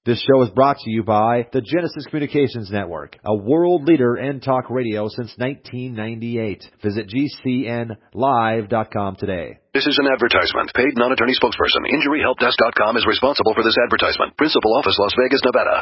This show is brought to you by the Genesis Communications Network, a world leader in talk radio since 1998. Visit GCNlive.com today. This is an advertisement. Paid non-attorney spokesperson. InjuryHelpDesk.com is responsible for this advertisement. Principal office, Las Vegas, Nevada.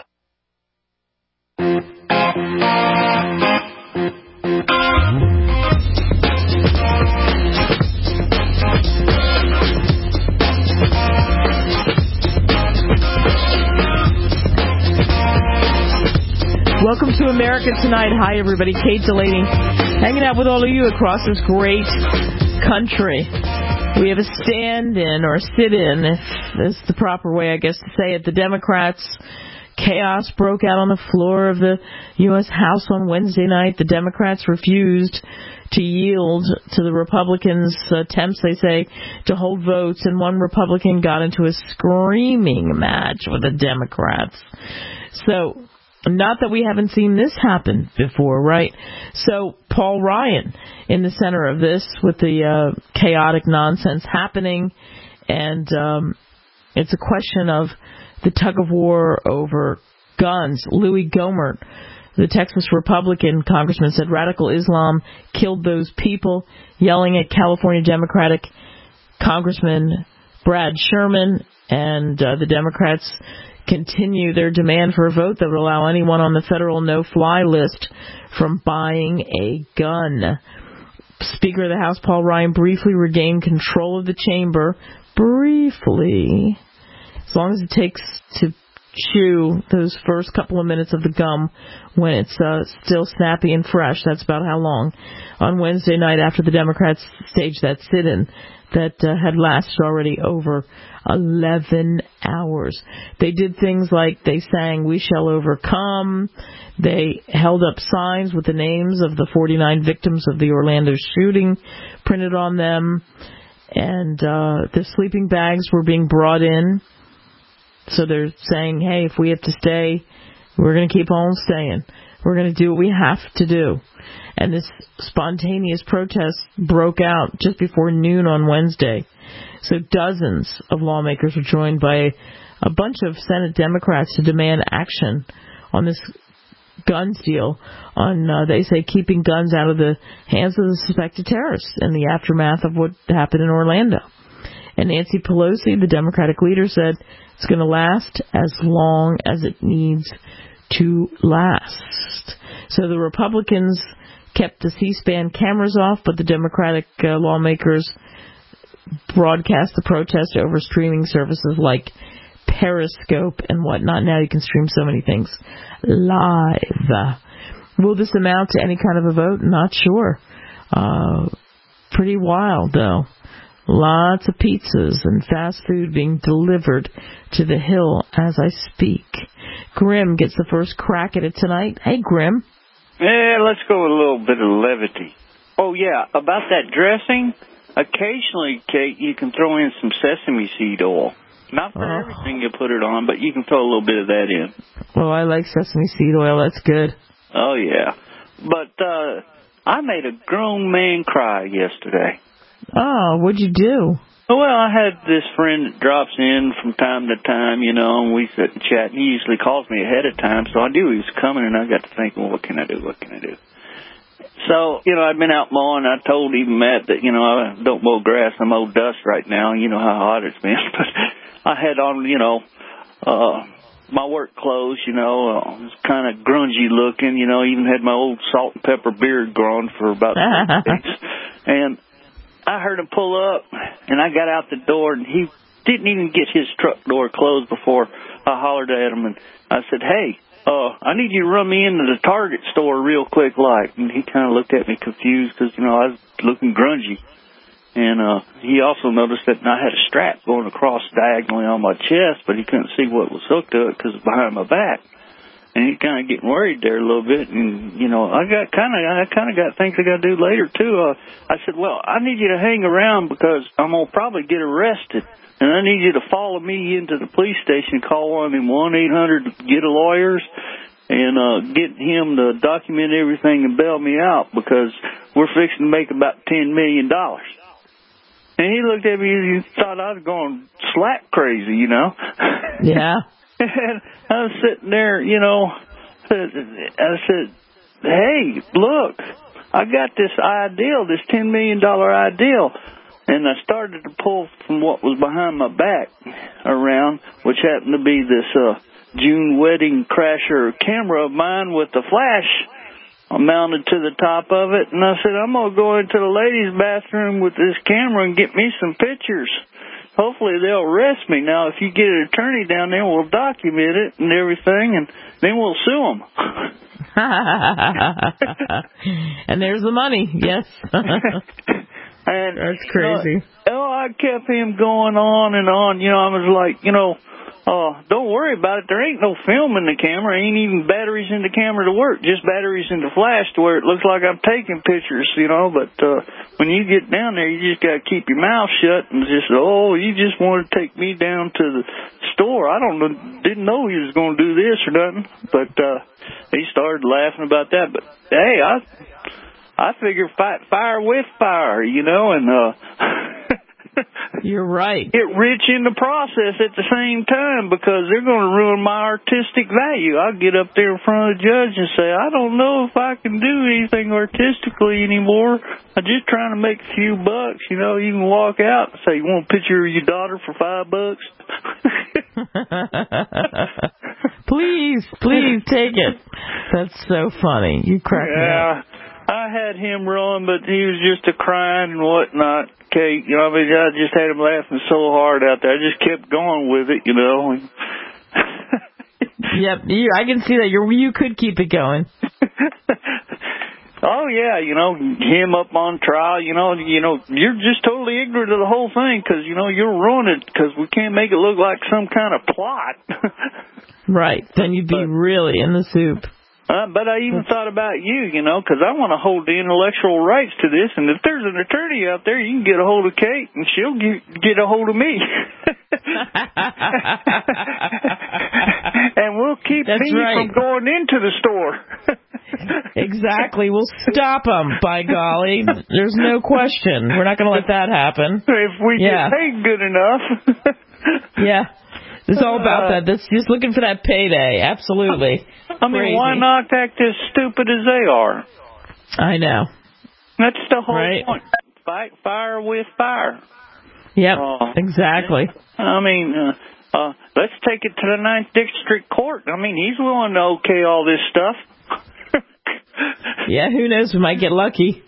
Welcome to America Tonight. Hi, everybody. Kate Delaney hanging out with all of you across this great country. We have a stand-in or sit-in, if that's the proper way, I guess, to say it. The Democrats, chaos broke out on the floor of the U.S. House on Wednesday night. The Democrats refused to yield to the Republicans' attempts, they say, to hold votes, and one Republican got into a screaming match with the Democrats. So, not that we haven't seen this happen before, right? So, Paul Ryan in the center of this with the chaotic nonsense happening, and it's a question of the tug-of-war over guns. Louis Gohmert, the Texas Republican congressman, said radical Islam killed those people, yelling at California Democratic Congressman Brad Sherman, and the Democrats continue their demand for a vote that would allow anyone on the federal no-fly list from buying a gun. Speaker of the House Paul Ryan briefly regained control of the chamber. Briefly. As long as it takes to chew those first couple of minutes of the gum when it's still snappy and fresh. That's about how long. On Wednesday night after the Democrats staged that sit-in that had lasted already over 11 hours. They did things like they sang "We Shall Overcome." They held up signs with the names of the 49 victims of the Orlando shooting printed on them. And the sleeping bags were being brought in. So they're saying, hey, if we have to stay, we're going to keep on staying. We're going to do what we have to do. And this spontaneous protest broke out just before noon on Wednesday. So dozens of lawmakers were joined by a bunch of Senate Democrats to demand action on this guns deal, on, they say, keeping guns out of the hands of the suspected terrorists in the aftermath of what happened in Orlando. And Nancy Pelosi, the Democratic leader, said it's going to last as long as it needs to last. So the Republicans kept the C-SPAN cameras off, but the Democratic lawmakers broadcast the protest over streaming services like Periscope and whatnot. Now you can stream so many things live. Will this amount to any kind of a vote? Not sure. Pretty wild, though. Lots of pizzas and fast food being delivered to the Hill as I speak. Grim gets the first crack at it tonight. Hey, Grim. Yeah, let's go with a little bit of levity. Oh, yeah, about that dressing, occasionally, Kate, you can throw in some sesame seed oil. Not for everything you put it on, but you can throw a little bit of that in. Well, I like sesame seed oil. That's good. Oh, yeah. But I made a grown man cry yesterday. Oh, what'd you do? Well, I had this friend that drops in from time to time, you know, and we sit and chat, and he usually calls me ahead of time, so I knew he was coming, and I got to thinking, well, what can I do? So, you know, I'd been out mowing. I told even Matt that, you know, I don't mow grass. I mow dust right now. You know how hot it's been. But I had on, you know, my work clothes, you know, it was kind of grungy looking, you know, even had my old salt and pepper beard growing for about 2 days. And I heard him pull up, and I got out the door, and he didn't even get his truck door closed before I hollered at him, and I said, hey, I need you to run me into the Target store real quick, like. And he kind of looked at me confused because, you know, I was looking grungy. And he also noticed that I had a strap going across diagonally on my chest, but he couldn't see what was hooked to it because it was behind my back. And he kind of getting worried there a little bit. And, you know, I kind of got things I got to do later, too. I said, well, I need you to hang around because I'm going to probably get arrested. And I need you to follow me into the police station, call one of them 1-800-GET-A-Lawyers, and get him to document everything and bail me out because we're fixing to make about $10 million. And he looked at me and he thought I was going slap crazy, you know. Yeah. And I was sitting there, you know, I said, hey, look, I got this ideal, this $10 million ideal. And I started to pull from what was behind my back around, which happened to be this June wedding crasher camera of mine with the flash mounted to the top of it. And I said, I'm going to go into the ladies' bathroom with this camera and get me some pictures. Hopefully they'll arrest me. Now, if you get an attorney down there, we'll document it and everything, and then we'll sue them. And there's the money, yes. And, that's crazy. I kept him going on and on. You know, I was like, you know, don't worry about it. There ain't no film in the camera. Ain't even batteries in the camera to work. Just batteries in the flash to where it looks like I'm taking pictures, you know. But when you get down there, you just got to keep your mouth shut and just, you just want to take me down to the store. I didn't know he was going to do this or nothing. But he started laughing about that. But, hey, I figure fight fire with fire, you know, and you're right. Get rich in the process at the same time because they're going to ruin my artistic value. I'll get up there in front of the judge and say, I don't know if I can do anything artistically anymore. I'm just trying to make a few bucks, you know. You can walk out and say, you want a picture of your daughter for $5? Please take it. That's so funny. You crack me up. I had him run, but he was just a crying and whatnot. Kate, you know, I mean, I just had him laughing so hard out there. I just kept going with it, you know. Yep, I can see that. You could keep it going. Oh yeah, you know, him up on trial. You know, you're just totally ignorant of the whole thing because you know you'll ruin it because we can't make it look like some kind of plot. Right, then you'd be really in the soup. But I even thought about you know, because I want to hold the intellectual rights to this. And if there's an attorney out there, you can get a hold of Kate, and she'll get a hold of me. And we'll keep me from going into the store. Exactly. We'll stop them, by golly. There's no question. We're not going to let that happen. If we get paid good enough. Yeah. It's all about that. That's just looking for that payday. Absolutely. I mean, why not act as stupid as they are? I know. That's the whole point. Fight fire with fire. Yep, exactly. I mean, let's take it to the 9th District Court. I mean, he's willing to okay all this stuff. Yeah, who knows? We might get lucky.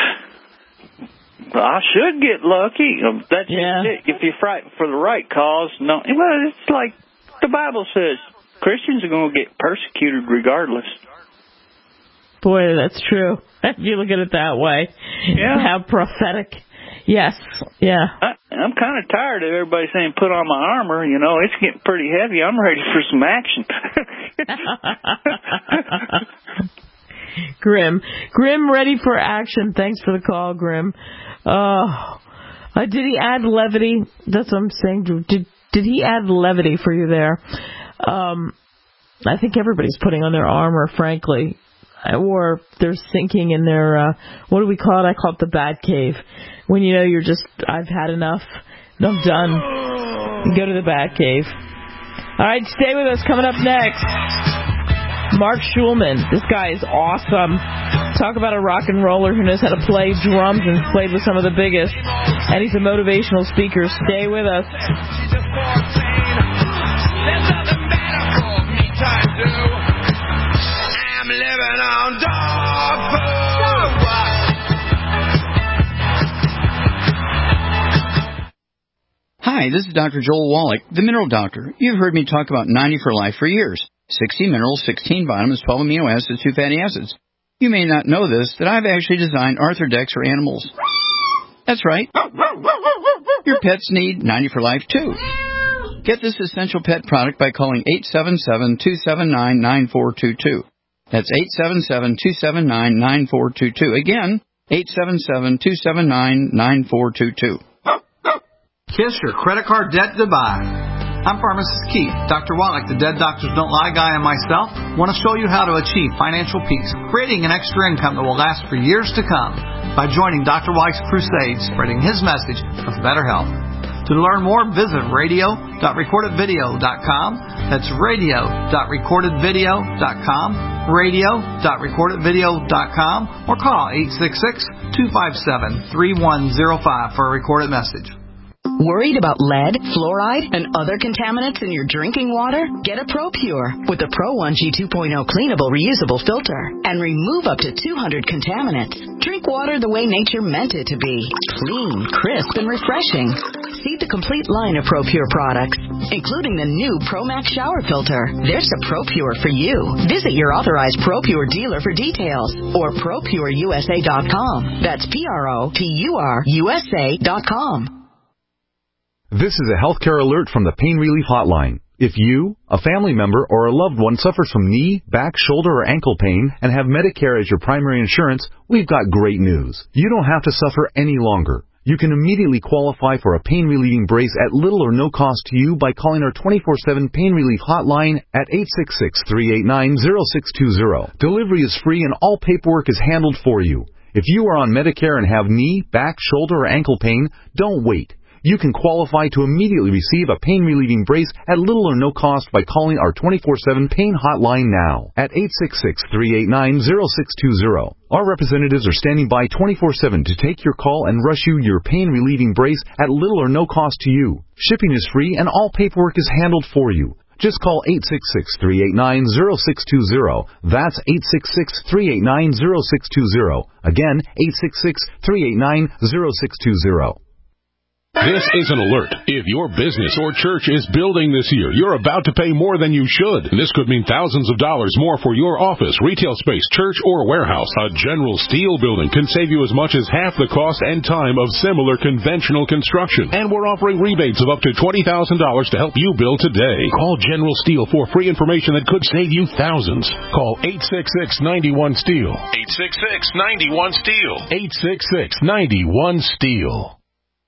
I should get lucky. That's it. If you're fighting for the right cause, no. Well, it's like the Bible says. Christians are going to get persecuted regardless. Boy, that's true. If you look at it that way. Yeah. How prophetic. Yes. Yeah. I'm kind of tired of everybody saying put on my armor. You know, it's getting pretty heavy. I'm ready for some action. Grim, ready for action. Thanks for the call, Grim. Did he add levity? That's what I'm saying. Did he add levity for you there? I think everybody's putting on their armor, frankly, or they're sinking in their, what do we call it? I call it the bat cave. When you know you're just, I've had enough, I'm done. You go to the bat cave. All right, stay with us. Coming up next, Mark Schulman. This guy is awesome. Talk about a rock and roller who knows how to play drums and played with some of the biggest. And he's a motivational speaker. Stay with us. I'm living on dog food. Hi, this is Dr. Joel Wallach, the Mineral Doctor. You've heard me talk about 90 for Life for years. 60 minerals, 16 vitamins, 12 amino acids, 2 fatty acids. You may not know this, that I've actually designed Arthrodex for animals. That's right. Your pets need 90 for Life, too. Get this essential pet product by calling 877-279-9422. That's 877-279-9422. Again, 877-279-9422. Kiss your credit card debt goodbye. I'm Pharmacist Keith. Dr. Wallach, the Dead Doctors Don't Lie guy, and myself want to show you how to achieve financial peace, creating an extra income that will last for years to come by joining Dr. Wallach's crusade, spreading his message of better health. To learn more, visit radio.recordedvideo.com. That's radio.recordedvideo.com, radio.recordedvideo.com, or call 866-257-3105 for a recorded message. Worried about lead, fluoride, and other contaminants in your drinking water? Get a ProPure with the Pro 1G 2.0 cleanable reusable filter and remove up to 200 contaminants. Drink water the way nature meant it to be. Clean, crisp, and refreshing. See the complete line of ProPure products, including the new ProMax shower filter. There's a ProPure for you. Visit your authorized ProPure dealer for details or ProPureUSA.com. That's ProPureUSA.com. This is a healthcare alert from the Pain Relief Hotline. If you, a family member, or a loved one suffers from knee, back, shoulder, or ankle pain and have Medicare as your primary insurance, we've got great news. You don't have to suffer any longer. You can immediately qualify for a pain-relieving brace at little or no cost to you by calling our 24/7 Pain Relief Hotline at 866-389-0620. Delivery is free and all paperwork is handled for you. If you are on Medicare and have knee, back, shoulder, or ankle pain, don't wait. You can qualify to immediately receive a pain-relieving brace at little or no cost by calling our 24/7 Pain Hotline now at 866-389-0620. Our representatives are standing by 24/7 to take your call and rush you your pain-relieving brace at little or no cost to you. Shipping is free and all paperwork is handled for you. Just call 866-389-0620. That's 866-389-0620. Again, 866-389-0620. This is an alert. If your business or church is building this year, you're about to pay more than you should. And this could mean thousands of dollars more for your office, retail space, church, or warehouse. A General Steel building can save you as much as half the cost and time of similar conventional construction. And we're offering rebates of up to $20,000 to help you build today. Call General Steel for free information that could save you thousands. Call 866-91-STEEL. 866-91-STEEL. 866-91-STEEL.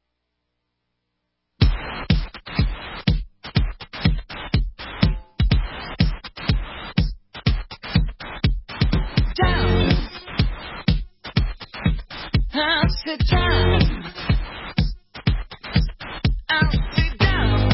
Sit down. I'll sit down.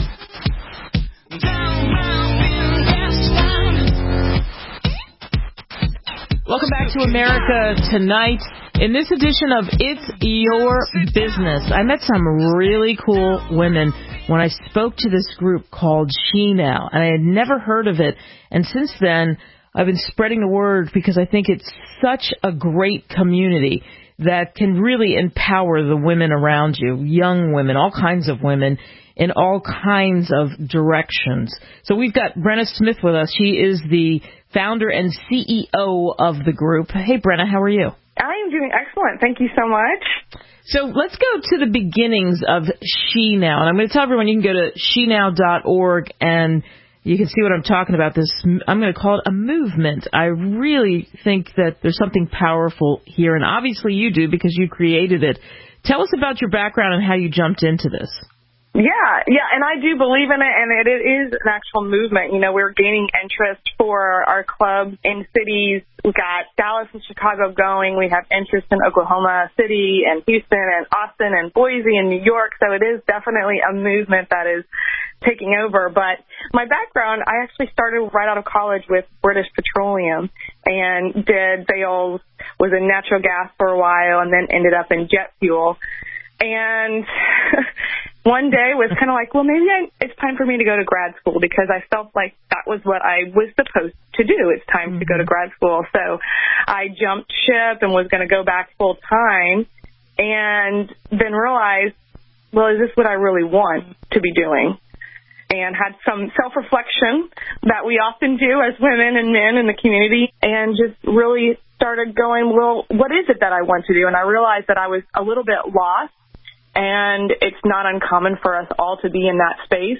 Welcome back to America Tonight. In this edition of It's Your Business, I met some really cool women when I spoke to this group called She Now, and I had never heard of it. And since then, I've been spreading the word because I think it's such a great community that can really empower the women around you, young women, all kinds of women, in all kinds of directions. So we've got Brenna Smith with us. She is the founder and CEO of the group. Hey, Brenna, how are you? I am doing excellent. Thank you so much. So let's go to the beginnings of She Now. And I'm going to tell everyone you can go to shenow.org and you can see what I'm talking about. I'm going to call it a movement. I really think that there's something powerful here, and obviously you do because you created it. Tell us about your background and how you jumped into this. Yeah, and I do believe in it, and it is an actual movement. You know, we're gaining interest for our clubs in cities. We've got Dallas and Chicago going. We have interest in Oklahoma City and Houston and Austin and Boise and New York. So it is definitely a movement that is taking over. But my background, I actually started right out of college with British Petroleum and did sales, was in natural gas for a while, and then ended up in jet fuel. And one day was kind of like, well, maybe it's time for me to go to grad school because I felt like that was what I was supposed to do. It's time to go to grad school. So I jumped ship and was going to go back full time and then realized, well, is this what I really want to be doing? And had some self-reflection that we often do as women and men in the community and just really started going, well, what is it that I want to do? And I realized that I was a little bit lost. And it's not uncommon for us all to be in that space.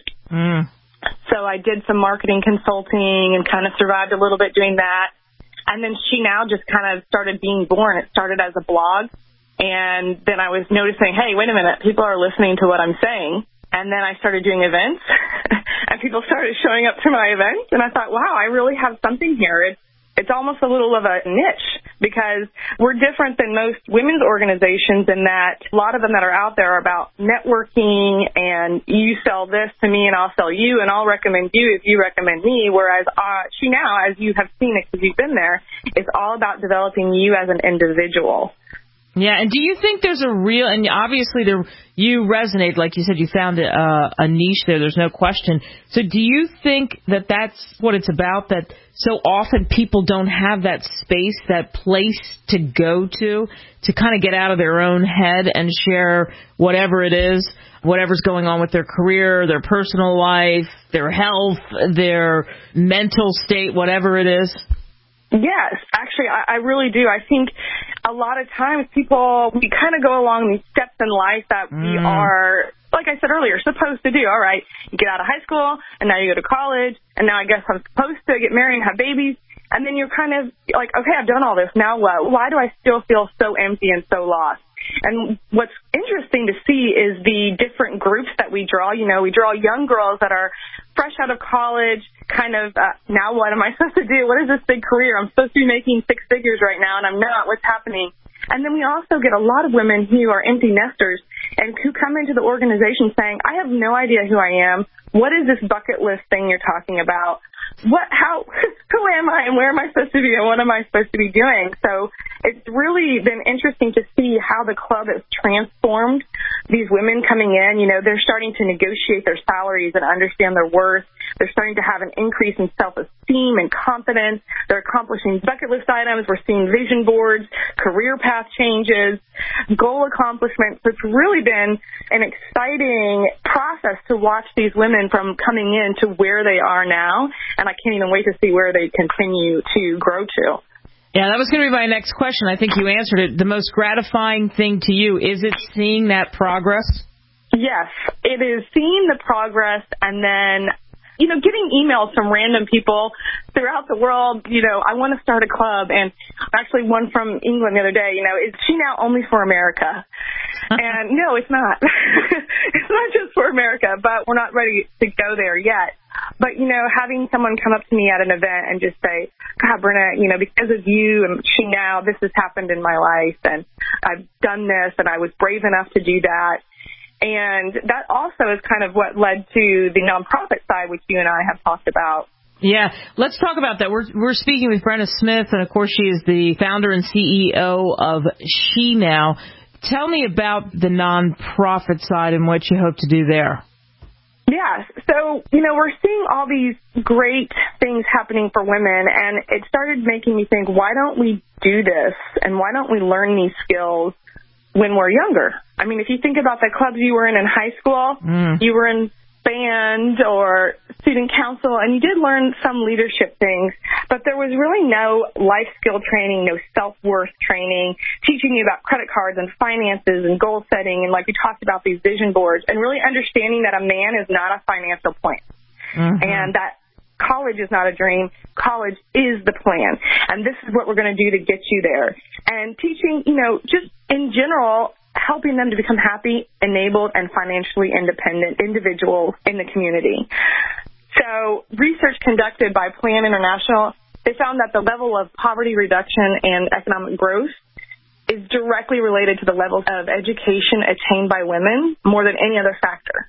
So I did some marketing consulting and kind of survived a little bit doing that. And then She Now just kind of started being born. It started as a blog. And then I was noticing, hey, wait a minute, people are listening to what I'm saying. And then I started doing events. And people started showing up to my events. And I thought, wow, I really have something here. It's almost a little of a niche because we're different than most women's organizations in that a lot of them that are out there are about networking and you sell this to me and I'll sell you and I'll recommend you if you recommend me, whereas She Now, as you have seen it because you've been there, is all about developing you as an individual. Yeah, and do you think there's a real, and obviously you resonate, like you said, you found a niche there, there's no question. So do you think that that's what it's about, that so often people don't have that space, that place to go to kind of get out of their own head and share whatever it is, whatever's going on with their career, their personal life, their health, their mental state, whatever it is? Yes, actually, I really do. I think a lot of times we kind of go along these steps in life that we are, like I said earlier, supposed to do. All right, you get out of high school, and now you go to college, and now I guess I'm supposed to get married and have babies. And then you're kind of like, okay, I've done all this. Now what? Why do I still feel so empty and so lost? And what's interesting to see is the different groups that we draw. You know, we draw young girls that are fresh out of college, kind of, now what am I supposed to do? What is this big career? I'm supposed to be making 6 figures right now, and I'm not. What's happening? And then we also get a lot of women who are empty nesters and who come into the organization saying, I have no idea who I am. What is this bucket list thing you're talking about? Who am I and where am I supposed to be and what am I supposed to be doing? So it's really been interesting to see how the club has transformed these women coming in. You know, they're starting to negotiate their salaries and understand their worth. They're starting to have an increase in self-esteem and confidence. They're accomplishing bucket list items. We're seeing vision boards, career path changes, goal accomplishments. It's really been an exciting process to watch these women from coming in to where they are now. And I can't even wait to see where they continue to grow to. Yeah, that was going to be my next question. I think you answered it. The most gratifying thing to you, is it seeing that progress? Yes, it is seeing the progress, and then, you know, getting emails from random people throughout the world. You know, I want to start a club, and actually one from England the other day, you know, is She Now only for America? And no, it's not. It's not just for America, but we're not ready to go there yet. But, you know, having someone come up to me at an event and just say, God, Brenna, you know, because of you and She Now, this has happened in my life, and I've done this, and I was brave enough to do that. And that also is kind of what led to the nonprofit side, which you and I have talked about. Yeah, let's talk about that. We're speaking with Brenna Smith, and of course she is the founder and CEO of She Now. Tell me about the nonprofit side and what you hope to do there. Yeah, so, you know, we're seeing all these great things happening for women, and it started making me think, why don't we do this, and why don't we learn these skills when we're younger? I mean, if you think about the clubs you were in high school, you were in band or student council, and you did learn some leadership things, but there was really no life skill training, no self-worth training, teaching you about credit cards and finances and goal setting, and like we talked about, these vision boards, and really understanding that a man is not a financial plan, and that college is not a dream. College is the plan, and this is what we're going to do to get you there. And teaching, you know, just in general, helping them to become happy, enabled, and financially independent individuals in the community. So research conducted by Plan International, they found that the level of poverty reduction and economic growth is directly related to the levels of education attained by women more than any other factor.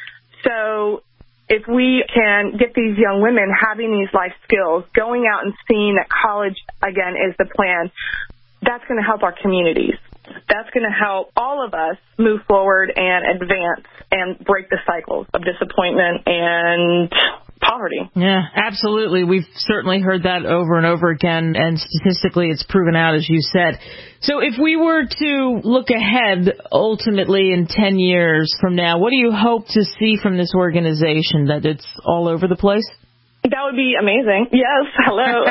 So if we can get these young women having these life skills, going out and seeing that college, again, is the plan, that's going to help our communities. That's going to help all of us move forward and advance and break the cycles of disappointment and poverty. Yeah, absolutely. We've certainly heard that over and over again, and statistically it's proven out, as you said. So if we were to look ahead, ultimately in 10 years from now, what do you hope to see from this organization? That it's all over the place? That would be amazing. Yes, hello.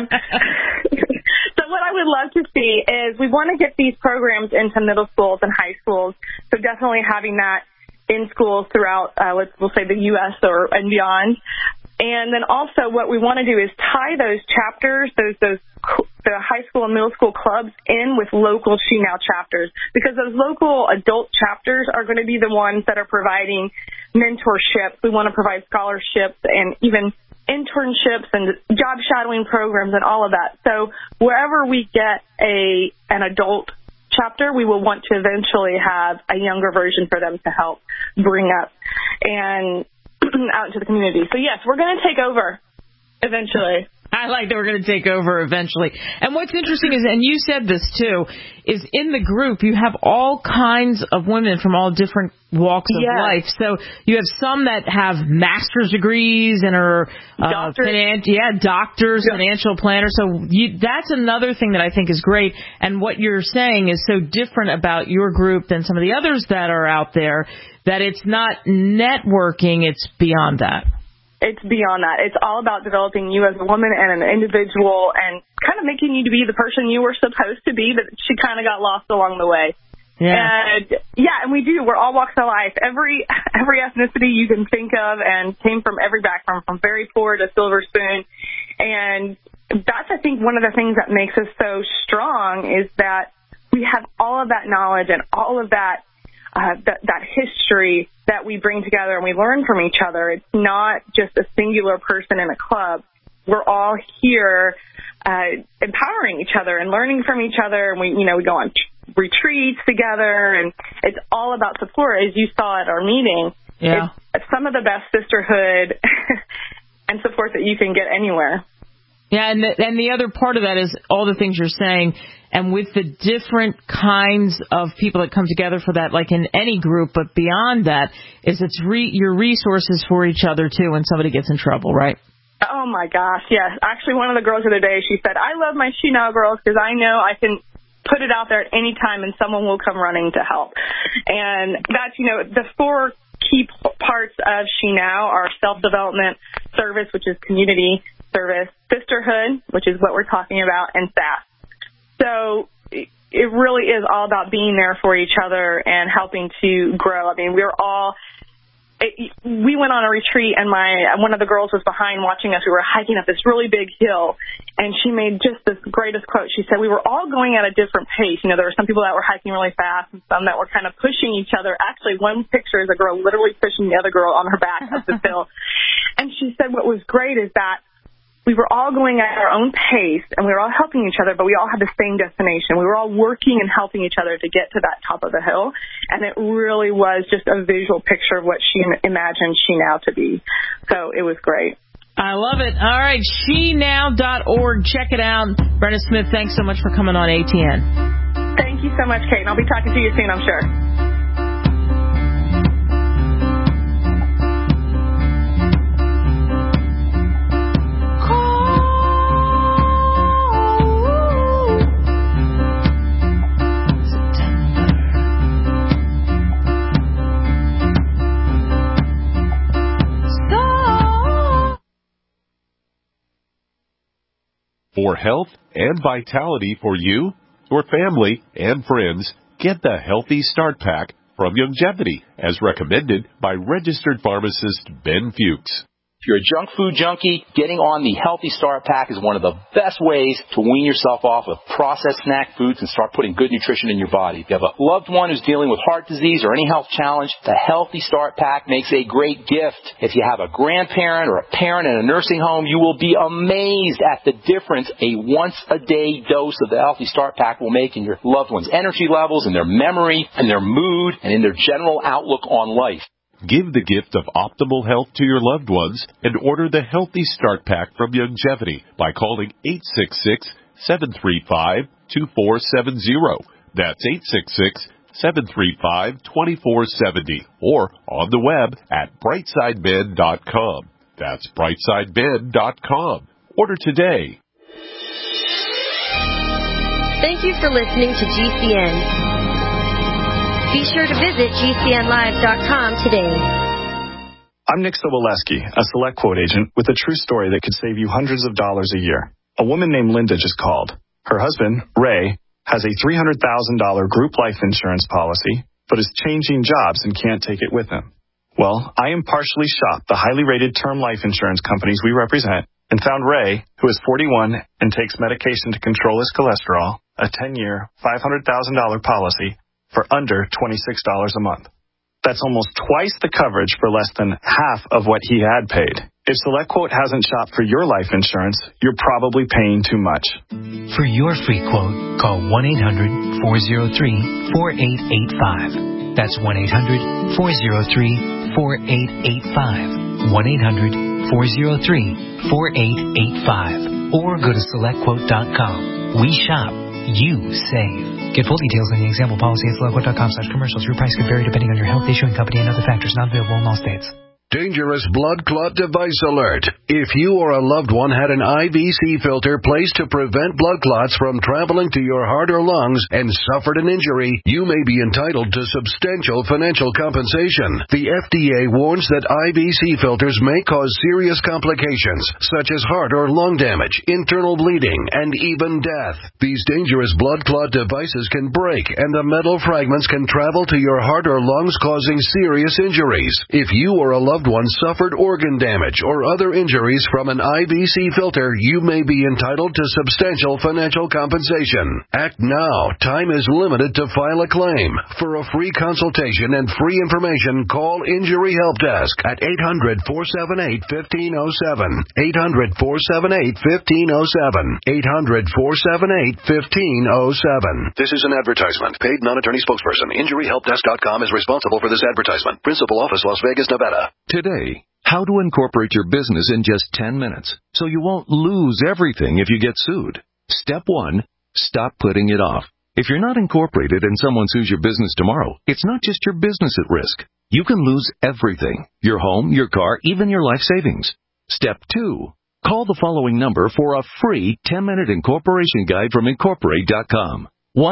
So what I would love to see is we want to get these programs into middle schools and high schools. So definitely having that in schools throughout, we'll say the U.S. and beyond. And then also what we want to do is tie those chapters, the high school and middle school clubs in with local She Now chapters, because those local adult chapters are going to be the ones that are providing mentorship. We want to provide scholarships and even internships and job shadowing programs and all of that. So wherever we get an adult chapter, we will want to eventually have a younger version for them to help bring up and out into the community. So, yes, we're going to take over eventually. I like that we're going to take over eventually. And what's interesting is, and you said this too, is in the group you have all kinds of women from all different walks of life. So you have some that have master's degrees and are doctors, financial planners. So that's another thing that I think is great. And what you're saying is so different about your group than some of the others that are out there, that it's not networking, it's beyond that. It's beyond that. It's all about developing you as a woman and an individual and kind of making you to be the person you were supposed to be, but she kind of got lost along the way. Yeah. And we do. We're all walks of life. Every ethnicity you can think of and came from every background, from very poor to silver spoon. And that's, I think, one of the things that makes us so strong is that we have all of that knowledge and all of that history that we bring together and we learn from each other. It's not just a singular person in a club. We're all here empowering each other and learning from each other. And we go on retreats together, and it's all about support, as you saw at our meeting. Yeah. It's some of the best sisterhood and support that you can get anywhere. Yeah, and the other part of that is all the things you're saying, and with the different kinds of people that come together for that, like in any group, but beyond that, is it's your resources for each other, too, when somebody gets in trouble, right? Oh, my gosh, yes. Actually, one of the girls the other day, she said, I love my She Now girls because I know I can put it out there at any time and someone will come running to help. And that's, the four key parts of She Now are self-development, service, which is community service, sisterhood, which is what we're talking about, and SAS. So it really is all about being there for each other and helping to grow. I mean, we went on a retreat, and one of the girls was behind watching us. We were hiking up this really big hill, and she made just this greatest quote. She said, we were all going at a different pace. There were some people that were hiking really fast and some that were kind of pushing each other. Actually, one picture is a girl literally pushing the other girl on her back up this hill. And she said what was great is that we were all going at our own pace, and we were all helping each other, but we all had the same destination. We were all working and helping each other to get to that top of the hill, and it really was just a visual picture of what she imagined She Now to be. So it was great. I love it. All right, shenow.org. Check it out. Brenda Smith, thanks so much for coming on ATN. Thank you so much, Kate, and I'll be talking to you soon, I'm sure. For health and vitality for you, your family, and friends, get the Healthy Start Pack from Youngevity, as recommended by registered pharmacist Ben Fuchs. If you're a junk food junkie, getting on the Healthy Start Pack is one of the best ways to wean yourself off of processed snack foods and start putting good nutrition in your body. If you have a loved one who's dealing with heart disease or any health challenge, the Healthy Start Pack makes a great gift. If you have a grandparent or a parent in a nursing home, you will be amazed at the difference a once-a-day dose of the Healthy Start Pack will make in your loved one's energy levels, in their memory, in their mood, and in their general outlook on life. Give the gift of optimal health to your loved ones and order the Healthy Start Pack from Youngevity by calling 866-735-2470. That's 866-735-2470 or on the web at brightsideben.com. That's brightsideben.com. Order today. Thank you for listening to GCN. Be sure to visit GCNlive.com today. I'm Nick Soboleski, a Select Quote agent with a true story that could save you hundreds of dollars a year. A woman named Linda just called. Her husband, Ray, has a $300,000 group life insurance policy, but is changing jobs and can't take it with him. Well, I impartially shopped the highly rated term life insurance companies we represent and found Ray, who is 41 and takes medication to control his cholesterol, a 10-year, $500,000 policy for under $26 a month. That's almost twice the coverage for less than half of what he had paid. If SelectQuote hasn't shopped for your life insurance, you're probably paying too much. For your free quote, call 1-800-403-4885. That's 1-800-403-4885. 1-800-403-4885. Or go to SelectQuote.com. We shop. You save. Get full details in the example policy at SelectQuote.com/commercials. Your price can vary depending on your health, issuing company, and other factors not available in all states. Dangerous blood clot device alert. If you or a loved one had an IVC filter placed to prevent blood clots from traveling to your heart or lungs and suffered an injury, you may be entitled to substantial financial compensation. The FDA warns that IVC filters may cause serious complications, such as heart or lung damage, internal bleeding, and even death. These dangerous blood clot devices can break, and the metal fragments can travel to your heart or lungs, causing serious injuries. If you or a loved one suffered organ damage or other injuries from an IVC filter, you may be entitled to substantial financial compensation. Act now. Time is limited to file a claim. For a free consultation and free information, call Injury Help Desk at 800-478-1507. 800-478-1507. 800-478-1507. This is an advertisement. Paid non-attorney spokesperson. InjuryHelpDesk.com is responsible for this advertisement. Principal office, Las Vegas, Nevada. Today, how to incorporate your business in just 10 minutes so you won't lose everything if you get sued. Step 1, stop putting it off. If you're not incorporated and someone sues your business tomorrow, it's not just your business at risk. You can lose everything: your home, your car, even your life savings. Step 2, call the following number for a free 10-minute incorporation guide from Incorporate.com.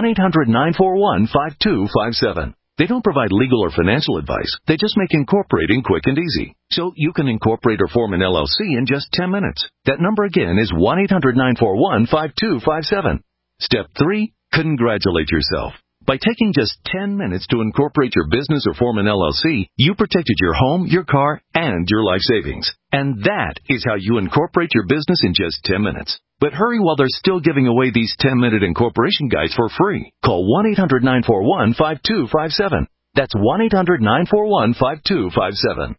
1-800-941-5257. They don't provide legal or financial advice. They just make incorporating quick and easy. So you can incorporate or form an LLC in just 10 minutes. That number again is 1-800-941-5257. Step 3, congratulate yourself. By taking just 10 minutes to incorporate your business or form an LLC, you protected your home, your car, and your life savings. And that is how you incorporate your business in just 10 minutes. But hurry while they're still giving away these 10-minute incorporation guides for free. Call 1-800-941-5257. That's 1-800-941-5257.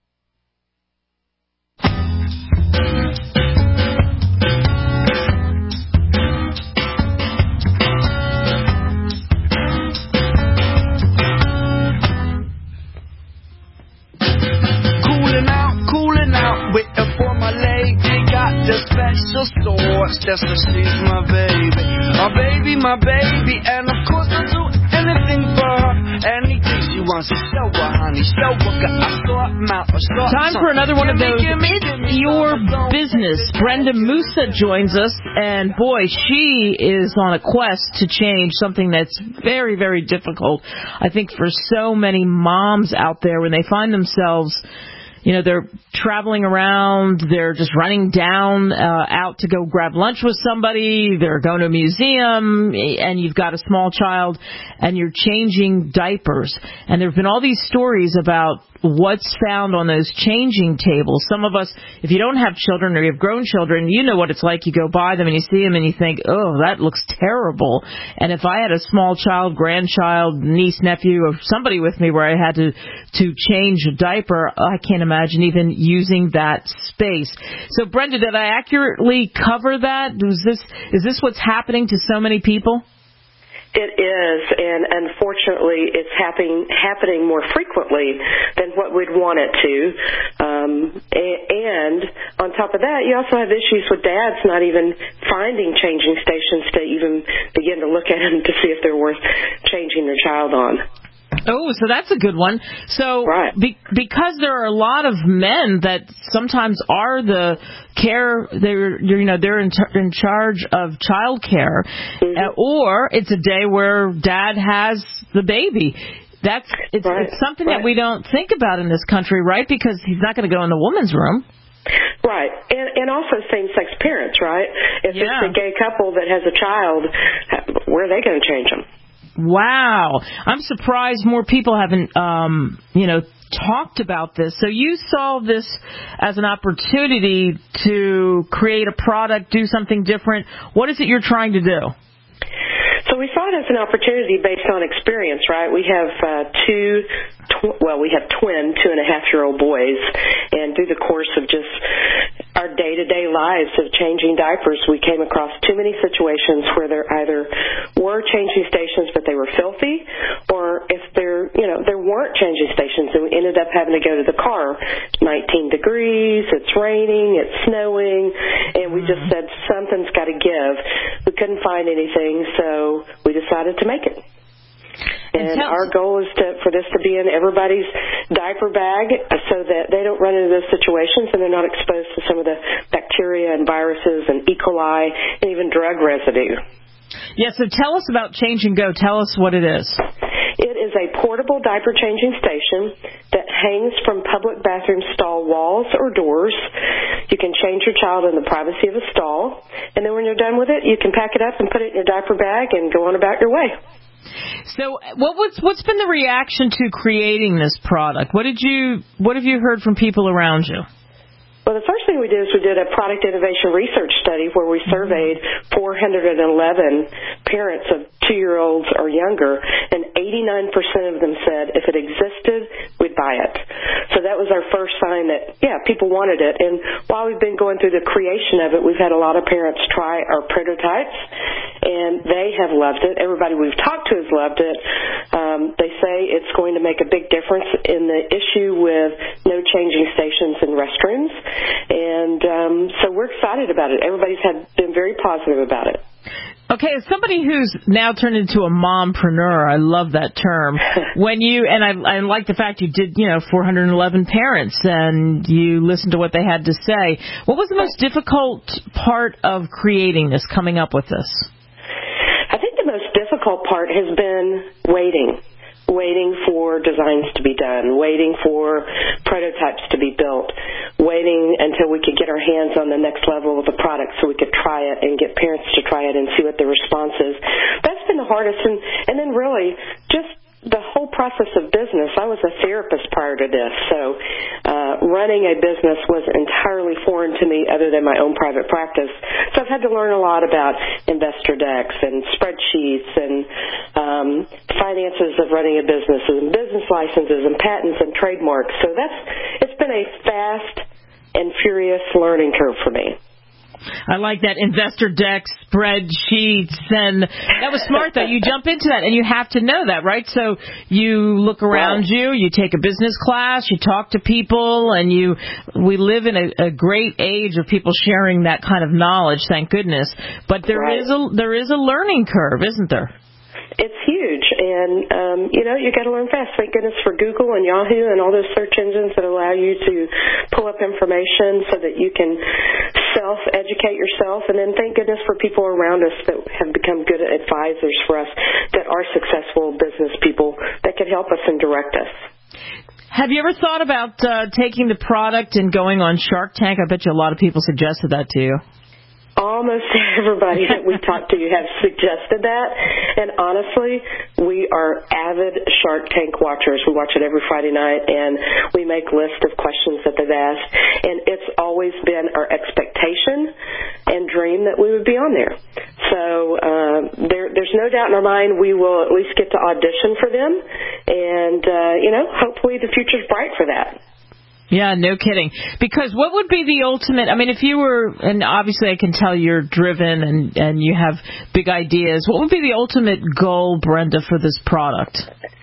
Cooling out, waiting for my lady. Got the special sauce, just that she's my baby, my baby. And of course I'll do anything for her, anything she wants. Show her, honey, show her. Time for another one of those It's Your Business. Brenda Musa joins us, and boy, she is on a quest to change something that's very, very difficult, I think, for so many moms out there when they find themselves, you know, they're traveling around, they're just running down out to go grab lunch with somebody, they're going to a museum, and you've got a small child, and you're changing diapers. And there have been all these stories about what's found on those changing tables. Some of us, if you don't have children or you have grown children, you know what it's like. You go by them and you see them and you think, oh, that looks terrible. And if I had a small child, grandchild, niece, nephew, or somebody with me where I had to change a diaper, I can't imagine even using that space. So, Brenda, did I accurately cover that? Is this what's happening to so many people? It is, and unfortunately, it's happening more frequently than what we'd want it to. And on top of that, you also have issues with dads not even finding changing stations to even begin to look at them to see if they're worth changing their child on. Oh, so that's a good one. So because there are a lot of men that sometimes are the care, they're in charge of child care, or it's a day where dad has the baby. It's something that we don't think about in this country, right? Because he's not going to go in the woman's room. Right, and also same-sex parents, right? If it's a gay couple that has a child, where are they going to change them? Wow. I'm surprised more people haven't, talked about this. So you saw this as an opportunity to create a product, do something different. What is it you're trying to do? So we saw it as an opportunity based on experience, right? We have we have twin 2.5-year-old boys, and through the course of just our day-to-day lives of changing diapers, we came across too many situations where there either were changing stations but they were filthy, or if there weren't changing stations, and we ended up having to go to the car. 19 degrees, it's raining, it's snowing, and we just said something's got to give. We couldn't find anything, so we decided to make it. And our goal is for this to be in everybody's diaper bag so that they don't run into those situations and they're not exposed to some of the bacteria and viruses and E. coli and even drug residue. Yeah, so tell us about Change and Go. Tell us what it is. It is a portable diaper changing station that hangs from public bathroom stall walls or doors. You can change your child in the privacy of a stall, and then when you're done with it, you can pack it up and put it in your diaper bag and go on about your way. So what's been the reaction to creating this product? What have you heard from people around you? Well, the first thing we did is we did a product innovation research study where we surveyed 411 parents of 2-year-olds or younger, and 89% of them said if it existed, we'd buy it. So that was our first sign that, people wanted it. And while we've been going through the creation of it, we've had a lot of parents try our prototypes, and they have loved it. Everybody we've talked to has loved it. They say it's going to make a big difference in the issue with no changing stations in restrooms. And so we're excited about it. Everybody's been very positive about it. Okay, as somebody who's now turned into a mompreneur, I love that term. I like the fact you did, 411 parents, and you listened to what they had to say. What was the most difficult part of creating this, coming up with this? I think the most difficult part has been waiting for designs to be done, waiting for prototypes to be built, waiting until we could get our hands on the next level of the product so we could try it and get parents to try it and see what the response is. That's been the hardest. And then really just the whole process of business. I was a therapist prior to this, so running a business was entirely foreign to me other than my own private practice. So I've had to learn a lot about investor decks and spreadsheets and finances of running a business and business licenses and patents and trademarks. So it's been a fast and furious learning curve for me. I like that, investor decks, spreadsheets, and that was smart, though. You jump into that, and you have to know that, right? So you look around you take a business class, you talk to people, and we live in a great age of people sharing that kind of knowledge, thank goodness. But there is a learning curve, isn't there? It's huge, and, you got to learn fast. Thank goodness for Google and Yahoo and all those search engines that allow you to pull up information so that you can self-educate yourself, and then thank goodness for people around us that have become good advisors for us that are successful business people that can help us and direct us. Have you ever thought about taking the product and going on Shark Tank? I bet you a lot of people suggested that to you. Almost everybody that we talked to have suggested that, and honestly, we are avid Shark Tank watchers. We watch it every Friday night, and we make lists of questions that they've asked, and it's always been our expectation and dream that we would be on there. So there's no doubt in our mind we will at least get to audition for them, and, hopefully the future's bright for that. Yeah, no kidding. Because what would be the ultimate, if you were, and obviously I can tell you're driven and you have big ideas, what would be the ultimate goal, Brenda, for this product?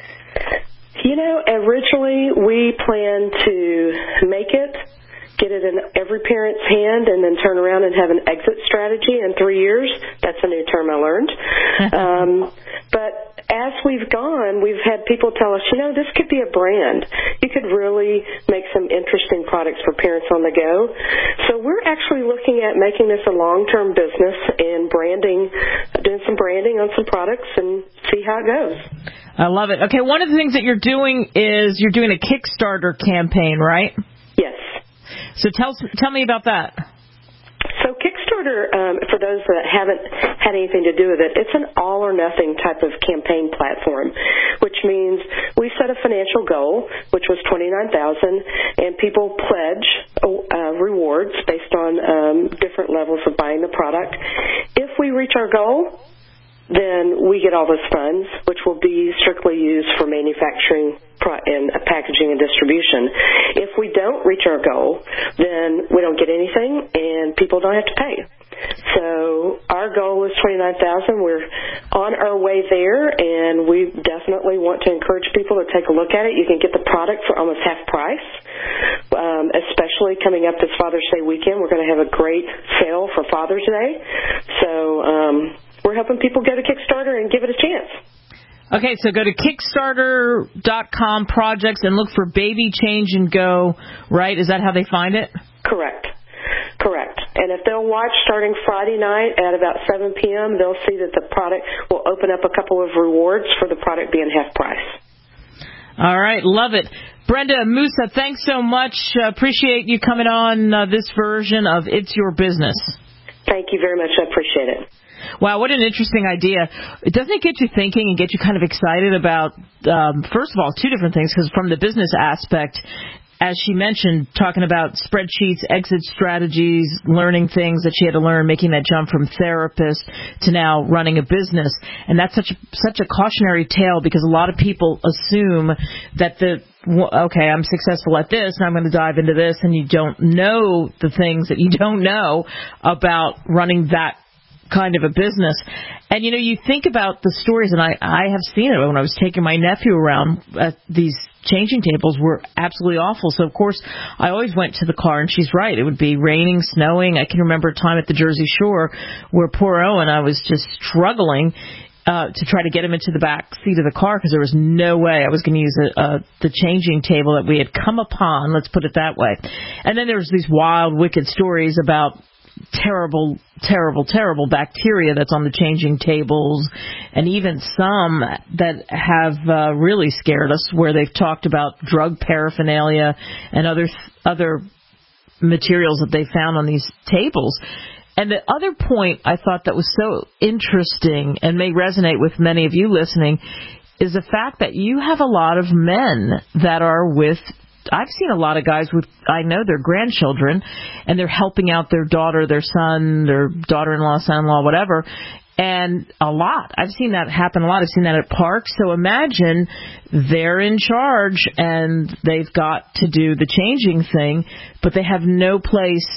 Originally we planned to make it, get it in every parent's hand, and then turn around and have an exit strategy in 3 years. That's a new term I learned. But as we've gone, we've had people tell us, this could be a brand. You could really make some interesting products for parents on the go. So we're actually looking at making this a long-term business and doing some branding on some products and see how it goes. I love it. Okay, one of the things that you're doing is you're doing a Kickstarter campaign, right? Yes. So tell me about that. So Kickstarter, for those that haven't had anything to do with it, it's an all-or-nothing type of campaign platform, which means we set a financial goal, which was $29,000, and people pledge rewards based on different levels of buying the product. If we reach our goal, then we get all those funds, which will be strictly used for manufacturing and packaging and distribution. If we don't reach our goal, then we don't get anything, and people don't have to pay. So our goal is $29,000. We're on our way there, and we definitely want to encourage people to take a look at it. You can get the product for almost half price, especially coming up this Father's Day weekend. We're going to have a great sale for Father's Day. So we're helping people go to Kickstarter and give it a chance. Okay, so go to Kickstarter.com projects and look for Baby Change and Go, right? Is that how they find it? Correct. And if they'll watch starting Friday night at about 7 p.m., they'll see that the product will open up a couple of rewards for the product being half price. All right, love it. Brenda Musa, thanks so much. Appreciate you coming on this version of It's Your Business. Thank you very much. I appreciate it. Wow, what an interesting idea. Doesn't it get you thinking and get you kind of excited about, first of all, two different things, because from the business aspect, as she mentioned, talking about spreadsheets, exit strategies, learning things that she had to learn, making that jump from therapist to now running a business. And that's such a cautionary tale, because a lot of people assume that okay, I'm successful at this, and I'm going to dive into this, and you don't know the things that you don't know about running that kind of a business. And, you think about the stories, and I have seen it when I was taking my nephew around. These changing tables were absolutely awful. So, of course, I always went to the car, and she's right. It would be raining, snowing. I can remember a time at the Jersey Shore where poor Owen, I was just struggling to try to get him into the back seat of the car, because there was no way I was going to use the changing table that we had come upon, let's put it that way. And then there was these wild, wicked stories about terrible bacteria that's on the changing tables, and even some that have really scared us, where they've talked about drug paraphernalia and other materials that they found on these tables. And the other point I thought that was so interesting and may resonate with many of you listening is the fact that you have a lot of men that are with, I've seen a lot of guys with, I know their grandchildren, and they're helping out their daughter, their son, their daughter-in-law, son-in-law, whatever. And a lot. I've seen that happen a lot. I've seen that at parks. So imagine they're in charge and they've got to do the changing thing, but they have no place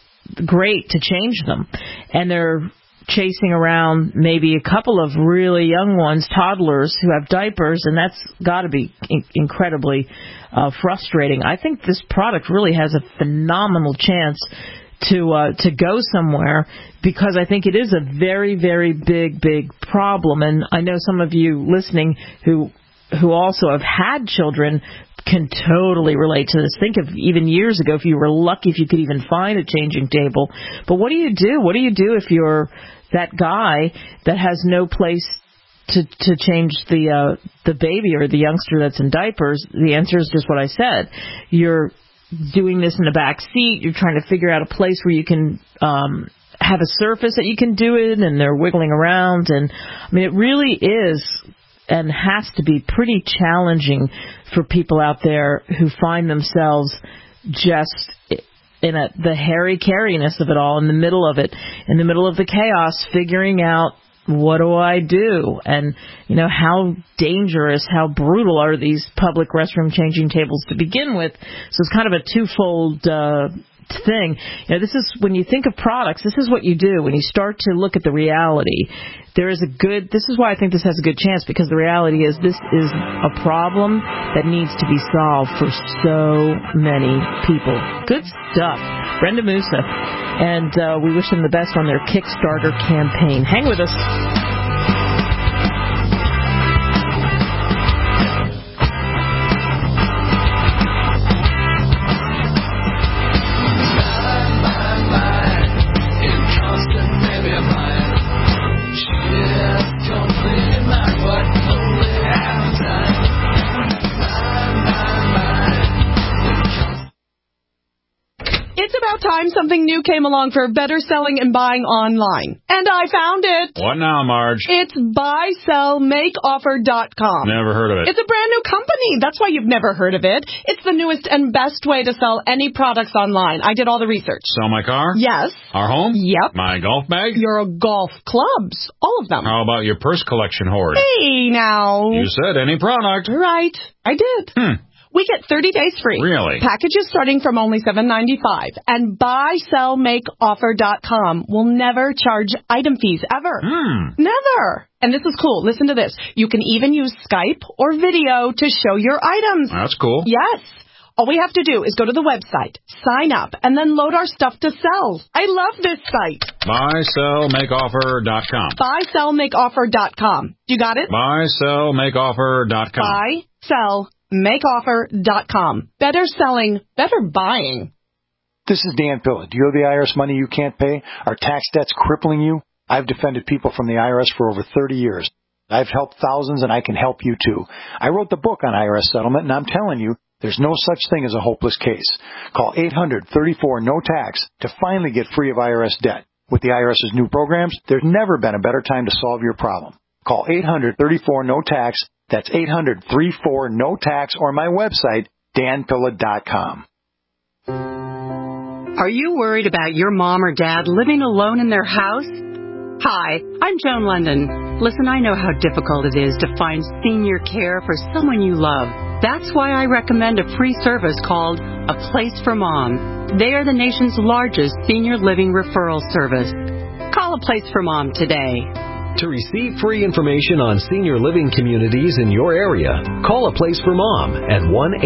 great to change them. And they're chasing around maybe a couple of really young ones, toddlers, who have diapers, and that's got to be incredibly frustrating. I think this product really has a phenomenal chance to go somewhere, because I think it is a very, very big problem. And I know some of you listening who also have had children can totally relate to this. Think of even years ago, if you were lucky if you could even find a changing table. But what do you do? What do you do if you're that guy that has no place to change the baby or the youngster that's in diapers? The answer is just what I said. You're doing this in the back seat. You're trying to figure out a place where you can have a surface that you can do it, and they're wiggling around. And I mean, it really is and has to be pretty challenging for people out there who find themselves just in the hairy-carriness of it all, in the middle of it, in the middle of the chaos, figuring out, what do I do? And, how dangerous, how brutal are these public restroom changing tables to begin with? So it's kind of a twofold thing. This is, when you think of products, this is what you do. When you start to look at the reality, this is why I think this has a good chance, because the reality is this is a problem that needs to be solved for so many people. Good stuff. Brenda Musa. And we wish them the best on their Kickstarter campaign. Hang with us. It's about time something new came along for better selling and buying online. And I found it. What now, Marge? It's buysellmakeoffer.com. Never heard of it. It's a brand new company. That's why you've never heard of it. It's the newest and best way to sell any products online. I did all the research. Sell my car? Yes. Our home? Yep. My golf bag? Your golf clubs. All of them. How about your purse collection hoard? Hey, now. You said any product. Right. I did. We get 30 days free. Really? Packages starting from only $7.95. And buysellmakeoffer.com will never charge item fees ever. Never. And this is cool. Listen to this. You can even use Skype or video to show your items. That's cool. Yes. All we have to do is go to the website, sign up, and then load our stuff to sell. I love this site. Buysellmakeoffer.com. Buysellmakeoffer.com. You got it? Buysellmakeoffer.com. Buysellmakeoffer.com. Better selling, better buying. This is Dan Pilla. Do you owe the IRS money you can't pay? Are tax debts crippling you? I've defended people from the IRS for over 30 years. I've helped thousands, and I can help you too. I wrote the book on IRS settlement, and I'm telling you, there's no such thing as a hopeless case. Call 800-34-NO-TAX to finally get free of IRS debt. With the IRS's new programs, there's never been a better time to solve your problem. Call 800-34-NO-TAX. That's 800-34-NO-TAX, or my website, danpilla.com. Are you worried about your mom or dad living alone in their house? Hi, I'm Joan London. Listen, I know how difficult it is to find senior care for someone you love. That's why I recommend a free service called A Place for Mom. They are the nation's largest senior living referral service. Call A Place for Mom today. To receive free information on senior living communities in your area, call A Place for Mom at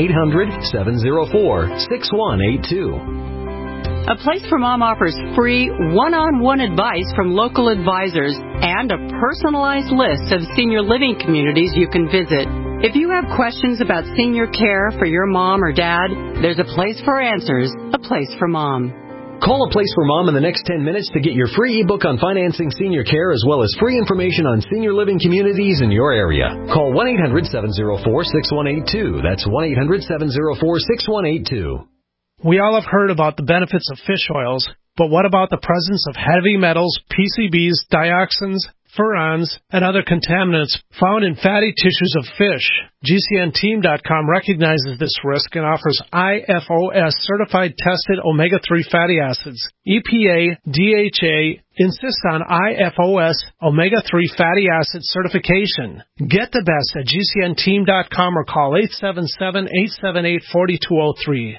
1-800-704-6182. A Place for Mom offers free one-on-one advice from local advisors and a personalized list of senior living communities you can visit. If you have questions about senior care for your mom or dad, there's a place for answers, A Place for Mom. Call A Place for Mom in the next 10 minutes to get your free ebook on financing senior care as well as free information on senior living communities in your area. Call 1-800-704-6182. That's 1-800-704-6182. We all have heard about the benefits of fish oils, but what about the presence of heavy metals, PCBs, dioxins, furans, and other contaminants found in fatty tissues of fish? GCNteam.com recognizes this risk and offers IFOS certified tested omega-3 fatty acids. EPA, DHA insists on IFOS omega-3 fatty acid certification. Get the best at GCNteam.com or call 877-878-4203.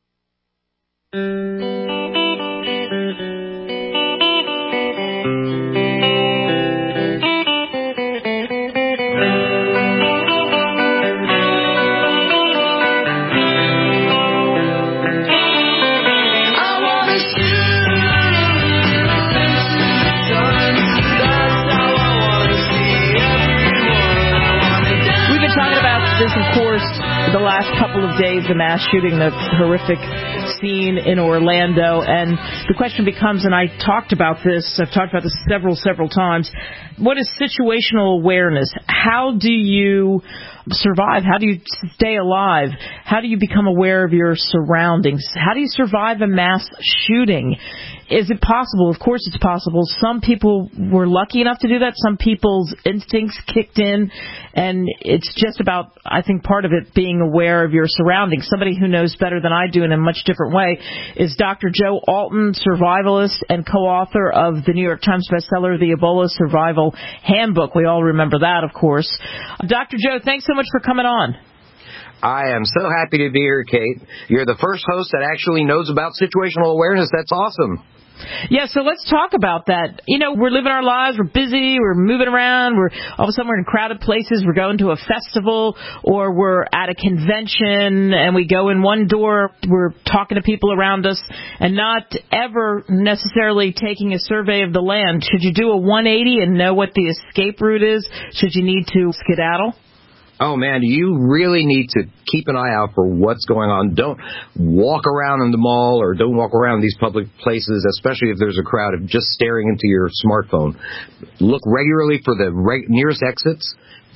This, of course, the last couple of days, the mass shooting, the horrific scene in Orlando. And the question becomes, and I've talked about this several times, what is situational awareness? How do you survive? How do you stay alive? How do you become aware of your surroundings? How do you survive a mass shooting? Is it possible? Of course it's possible. Some people were lucky enough to do that. Some people's instincts kicked in, and it's just about, I think, part of it being aware of your surroundings. Somebody who knows better than I do in a much different way is Dr. Joe Alton, survivalist and co-author of the New York Times bestseller, The Ebola Survival Handbook. We all remember that, of course. Dr. Joe, thanks so much for coming on. I am so happy to be here, Kate. You're the first host that actually knows about situational awareness. That's awesome. Yeah, so let's talk about that. You know, we're living our lives, we're busy, we're moving around, all of a sudden we're in crowded places, we're going to a festival, or we're at a convention, and we go in one door, we're talking to people around us, and not ever necessarily taking a survey of the land. Should you do a 180 and know what the escape route is? Should you need to skedaddle? Oh, man, you really need to keep an eye out for what's going on. Don't walk around in the mall or don't walk around these public places, especially if there's a crowd, of just staring into your smartphone. Look regularly for the nearest exits.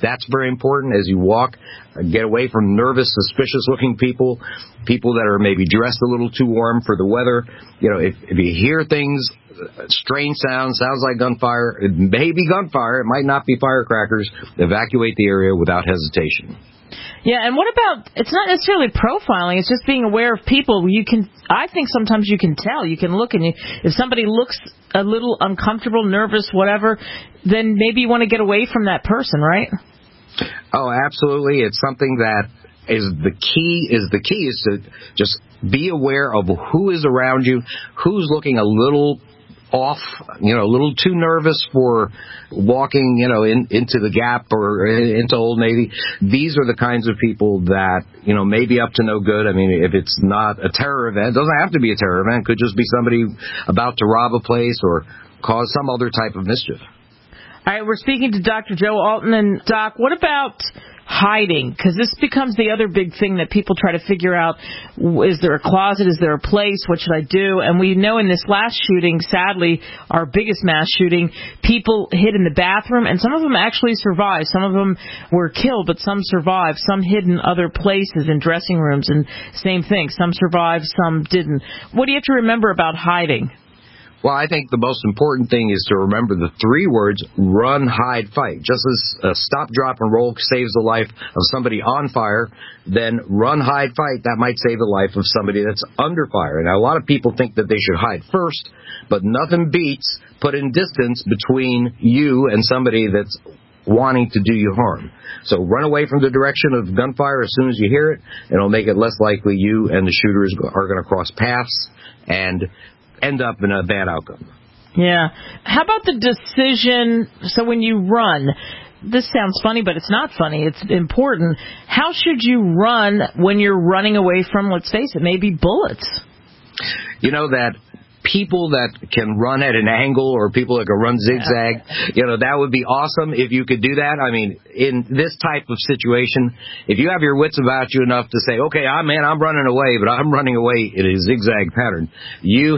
That's very important as you walk. Get away from nervous, suspicious-looking people that are maybe dressed a little too warm for the weather. If you hear things, strange sounds like gunfire, it may be gunfire, it might not be firecrackers, evacuate the area without hesitation. Yeah, and what about, it's not necessarily profiling, it's just being aware of people. I think sometimes you can tell, you can look, and if somebody looks a little uncomfortable, nervous, whatever, then maybe you want to get away from that person, right? Oh, absolutely. It's something that is the key is to just be aware of who is around you, who's looking a little off, a little too nervous for walking, into the Gap or into Old Navy. These are the kinds of people that, may be up to no good. I mean, if it's not a terror event, it doesn't have to be a terror event. It could just be somebody about to rob a place or cause some other type of mischief. All right, we're speaking to Dr. Joe Alton. And, Doc, what about hiding? Because this becomes the other big thing that people try to figure out. Is there a closet? Is there a place? What should I do? And we know in this last shooting, sadly, our biggest mass shooting, people hid in the bathroom, and some of them actually survived. Some of them were killed, but some survived. Some hid in other places, in dressing rooms, and same thing. Some survived, some didn't. What do you have to remember about hiding? Well, I think the most important thing is to remember the 3 words, run, hide, fight. Just as a stop, drop, and roll saves the life of somebody on fire, then run, hide, fight, that might save the life of somebody that's under fire. Now, a lot of people think that they should hide first, but nothing beats putting distance between you and somebody that's wanting to do you harm. So run away from the direction of gunfire as soon as you hear it, and it'll make it less likely you and the shooters are going to cross paths and end up in a bad outcome. Yeah. How about the decision, so when you run, this sounds funny, but it's not funny, it's important. How should you run when you're running away from, let's face it, maybe bullets? That people that can run at an angle or people that can run zigzag, that would be awesome if you could do that. I mean, in this type of situation, if you have your wits about you enough to say, okay, I'm running away, but I'm running away in a zigzag pattern, you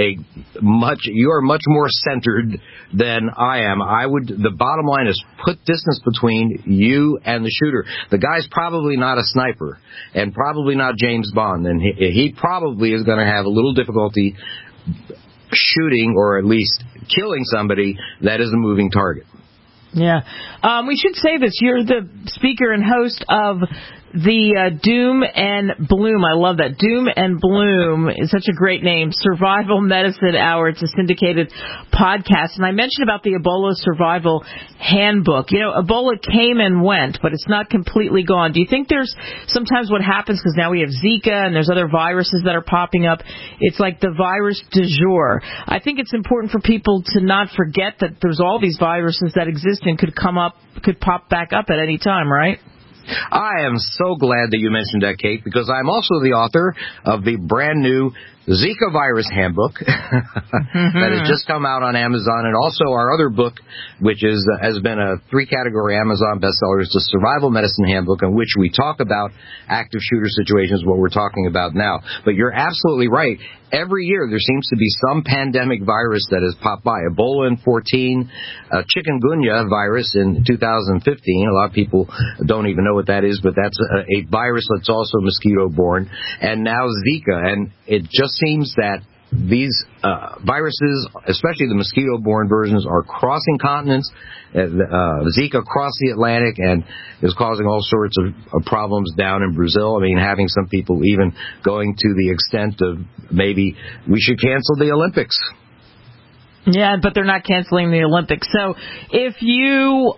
are much more centered than I am. The bottom line is put distance between you and the shooter. The guy's probably not a sniper and probably not James Bond, and he probably is going to have a little difficulty shooting or at least killing somebody that is a moving target. Yeah. We should say this. You're the speaker and host of the Doom and Bloom. I love that. Doom and Bloom is such a great name. Survival Medicine Hour. It's a syndicated podcast. And I mentioned about the Ebola Survival Handbook. Ebola came and went, but it's not completely gone. Do you think there's sometimes what happens, because now we have Zika and there's other viruses that are popping up, it's like the virus du jour. I think it's important for people to not forget that there's all these viruses that exist and could pop back up at any time, right? I am so glad that you mentioned that, Kate, because I'm also the author of the brand new Zika Virus Handbook that has just come out on Amazon, and also our other book, which has been a 3-category Amazon bestseller, is the Survival Medicine Handbook, in which we talk about active shooter situations, what we're talking about now. But you're absolutely right. Every year there seems to be some pandemic virus that has popped by. Ebola in 2014, chikungunya virus in 2015. A lot of people don't even know what that is, but that's a virus that's also mosquito-borne. And now Zika. And it just seems that these viruses, especially the mosquito-borne versions, are crossing continents. Zika crossed the Atlantic and is causing all sorts of problems down in Brazil. I mean, having some people even going to the extent of maybe we should cancel the Olympics. Yeah, but they're not canceling the Olympics. So if you...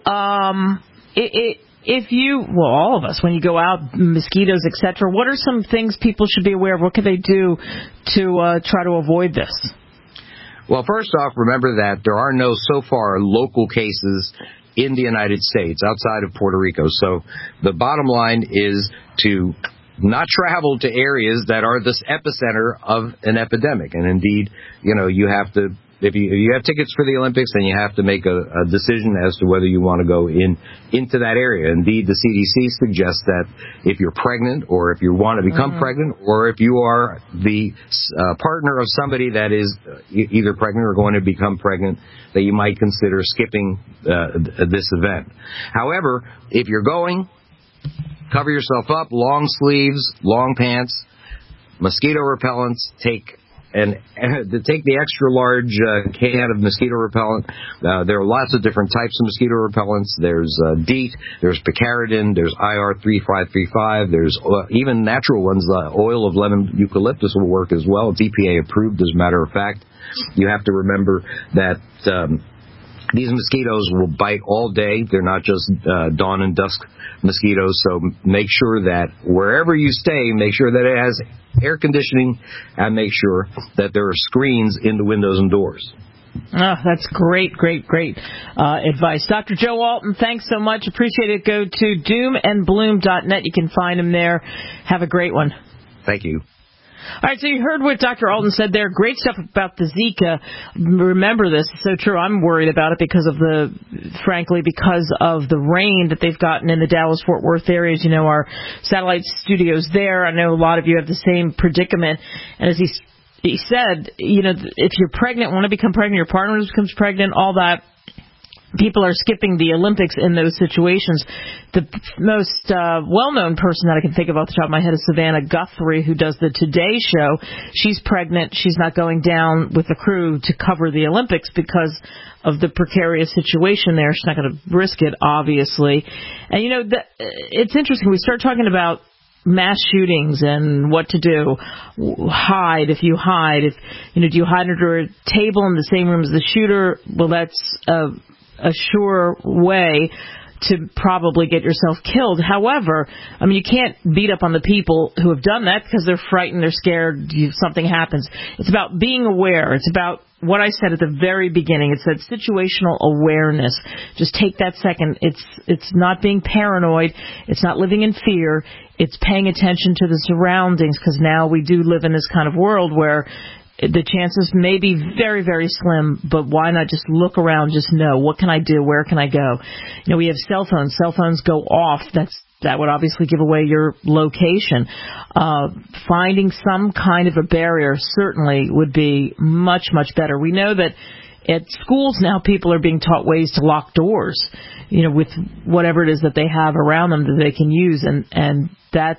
all of us, when you go out, mosquitoes, etc., what are some things people should be aware of? What can they do to try to avoid this? Well, first off, remember that there are so far local cases in the United States outside of Puerto Rico. So the bottom line is to not travel to areas that are this epicenter of an epidemic. And indeed, you have to if you have tickets for the Olympics, then you have to make a decision as to whether you want to go into that area. Indeed, the CDC suggests that if you're pregnant, or if you want to become pregnant, or if you are the partner of somebody that is either pregnant or going to become pregnant, that you might consider skipping this event. However, if you're going, cover yourself up, long sleeves, long pants, mosquito repellents, take the extra large can of mosquito repellent. There are lots of different types of mosquito repellents. There's DEET, there's picaridin, there's IR3535, there's even natural ones. Oil of lemon eucalyptus will work as well. It's EPA approved, as a matter of fact. You have to remember that these mosquitoes will bite all day. They're not just dawn and dusk mosquitoes, so make sure that wherever you stay, make sure that it has air conditioning, and make sure that there are screens in the windows and doors. Oh, that's great advice. Dr. Joe Alton, thanks so much. Appreciate it. Go to doomandbloom.net. You can find him there. Have a great one. Thank you. All right, so you heard what Dr. Alton said there. Great stuff about the Zika. Remember this. It's so true. I'm worried about it because of the rain that they've gotten in the Dallas-Fort Worth areas. You know, our satellite studios there. I know a lot of you have the same predicament. And as he said, you know, if you're pregnant, want to become pregnant, your partner becomes pregnant, all that, people are skipping the Olympics in those situations. The most well-known person that I can think of off the top of my head is Savannah Guthrie, who does the Today Show. She's pregnant. She's not going down with the crew to cover the Olympics because of the precarious situation there. She's not going to risk it, obviously. And, you know, it's interesting. We start talking about mass shootings and what to do. Hide if you hide. If, you know, do you hide under a table in the same room as the shooter? Well, that's a sure way to probably get yourself killed. However, I mean, you can't beat up on the people who have done that because they're frightened, they're scared, something happens. It's about being aware. It's about what I said at the very beginning. It's that situational awareness. Just take that second. It's not being paranoid. It's not living in fear. It's paying attention to the surroundings, because now we do live in this kind of world where the chances may be very, very slim, but why not just look around, just know, what can I do, where can I go? You know, we have cell phones. Cell phones go off. That would obviously give away your location. Finding some kind of a barrier certainly would be much, much better. We know that at schools now people are being taught ways to lock doors, you know, with whatever it is that they have around them that they can use, and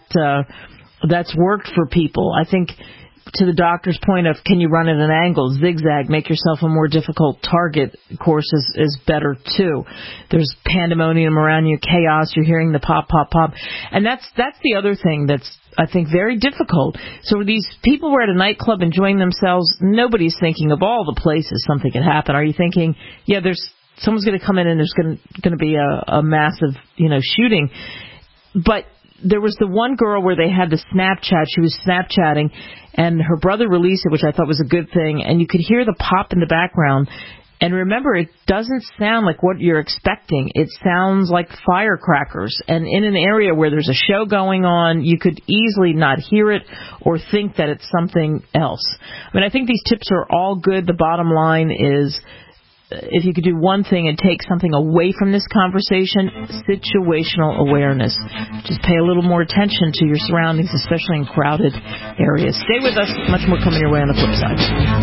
that's worked for people. I think, to the doctor's point of, can you run at an angle, zigzag, make yourself a more difficult target, of course, is better too. There's pandemonium around you, chaos, you're hearing the pop, pop, pop. And that's the other thing that's, I think, very difficult. So these people were at a nightclub enjoying themselves. Nobody's thinking of all the places something could happen. Are you thinking, yeah, someone's going to come in and there's going to be a massive, you know, shooting? But there was the one girl where they had the Snapchat. She was Snapchatting, and her brother released it, which I thought was a good thing. And you could hear the pop in the background. And remember, it doesn't sound like what you're expecting. It sounds like firecrackers. And in an area where there's a show going on, you could easily not hear it or think that it's something else. I mean, I think these tips are all good. The bottom line is, if you could do one thing and take something away from this conversation, situational awareness. Just pay a little more attention to your surroundings, especially in crowded areas. Stay with us. Much more coming your way on the flip side.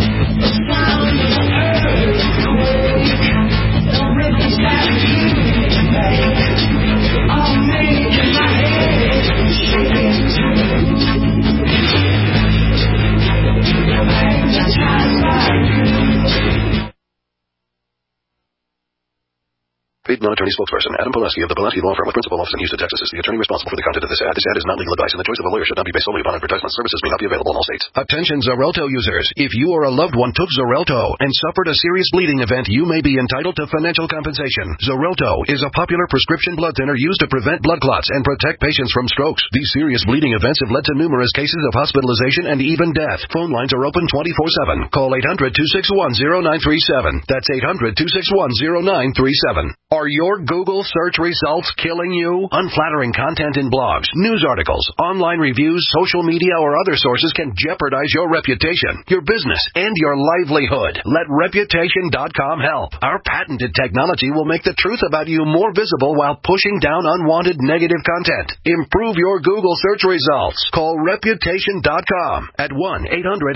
Paid non-attorney spokesperson Adam Pulaski of the Pulaski Law Firm with principal office in Houston, Texas, is the attorney responsible for the content of this ad. This ad is not legal advice, and the choice of a lawyer should not be based solely upon advertisement. Services may not be available in all states. Attention Xarelto users. If you or a loved one took Xarelto and suffered a serious bleeding event, you may be entitled to financial compensation. Xarelto is a popular prescription blood thinner used to prevent blood clots and protect patients from strokes. These serious bleeding events have led to numerous cases of hospitalization and even death. Phone lines are open 24/7. Call 800-261-0937. That's 800-261-0937. Are your Google search results killing you? Unflattering content in blogs, news articles, online reviews, social media, or other sources can jeopardize your reputation, your business, and your livelihood. Let Reputation.com help. Our patented technology will make the truth about you more visible while pushing down unwanted negative content. Improve your Google search results. Call Reputation.com at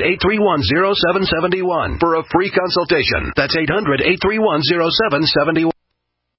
1-800-831-0771 for a free consultation. That's 800-831-0771.